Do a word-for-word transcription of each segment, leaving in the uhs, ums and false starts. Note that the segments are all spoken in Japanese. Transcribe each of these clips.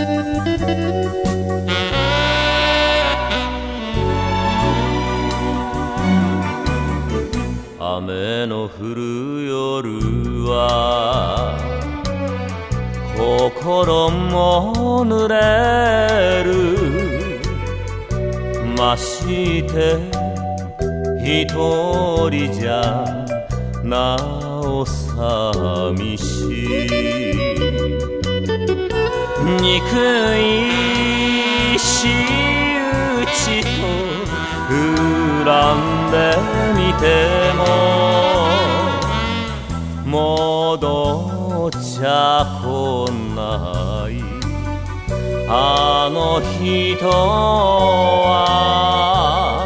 雨の降る夜は心も濡れる。まして一人じゃなお寂しい。憎い仕打ちと恨んでみても戻っちゃ来ない。あの人は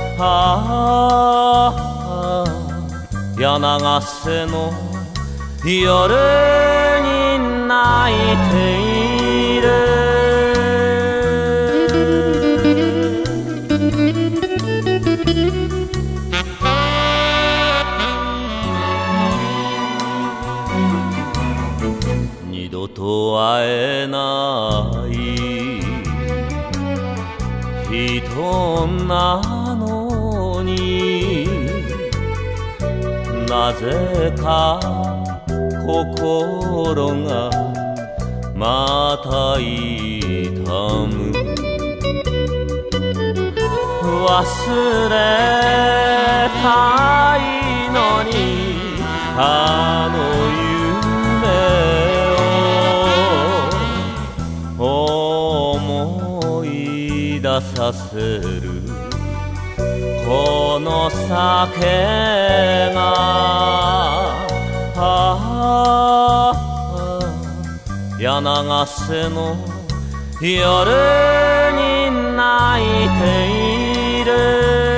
ああ柳瀬の夜に泣いている。二度と会えない人なのに、なぜか心がまた痛む。忘れたいのにあの夢を思い出させる。この酒がああ柳瀬の夜に泣いている。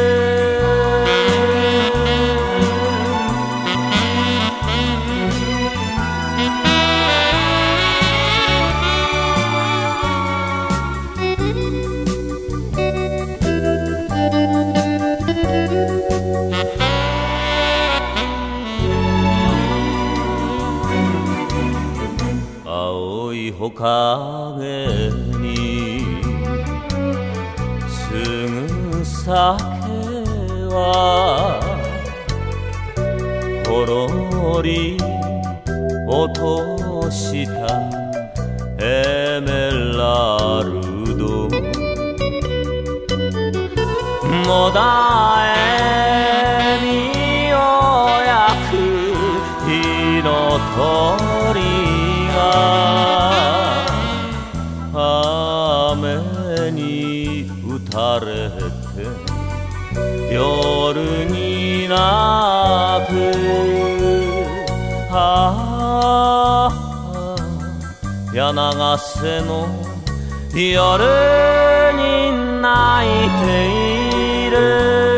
青い木陰に継ぐ酒はほろり落としたエメラルド。もだえみを焼く火の鳥が雨に打たれて夜に泣く。ああ柳瀬の夜に泣いている。